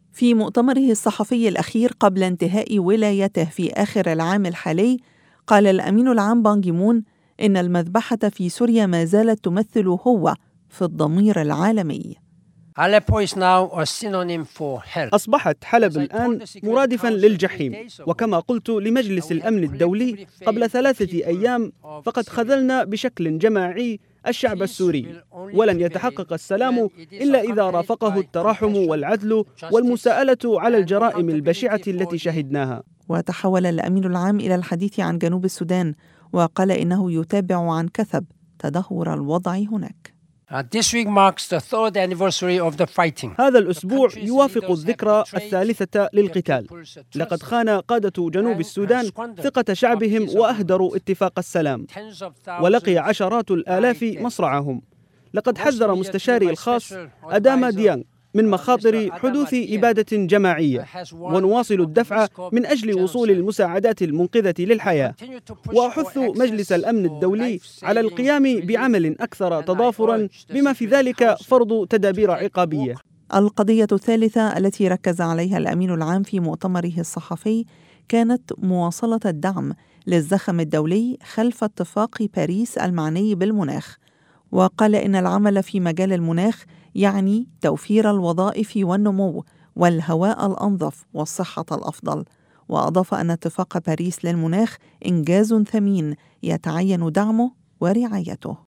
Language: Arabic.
في مؤتمره الصحفي الأخير قبل انتهاء ولايته في آخر العام الحالي، قال الأمين العام بان كي مون إن المذبحة في سوريا ما زالت تمثل هو في الضمير العالمي. أصبحت حلب الآن مرادفاً للجحيم، وكما قلت لمجلس الأمن الدولي قبل 3 أيام، فقد خذلنا بشكل جماعي الشعب السوري، ولن يتحقق السلام إلا إذا رافقه التراحم والعدل والمساءلة على الجرائم البشعة التي شهدناها. وتحول الأمين العام إلى الحديث عن جنوب السودان، وقال إنه يتابع عن كثب تدهور الوضع هناك. هذا الأسبوع يوافق الذكرى 3 للقتال. لقد خان قادة جنوب السودان ثقة شعبهم وأهدروا اتفاق السلام، ولقي عشرات الآلاف مصرعهم. لقد حذر مستشاري الخاص أداما ديانغ من مخاطر حدوث إبادة جماعية، ونواصل الدفع من أجل وصول المساعدات المنقذة للحياة. وأحث مجلس الأمن الدولي على القيام بعمل أكثر تضافراً، بما في ذلك فرض تدابير عقابية. القضية الثالثة التي ركز عليها الأمين العام في مؤتمره الصحفي كانت مواصلة الدعم للزخم الدولي خلف اتفاق باريس المعني بالمناخ، وقال إن العمل في مجال المناخ يعني توفير الوظائف والنمو والهواء الأنظف والصحة الأفضل. وأضاف أن اتفاق باريس للمناخ إنجاز ثمين يتعين دعمه ورعايته.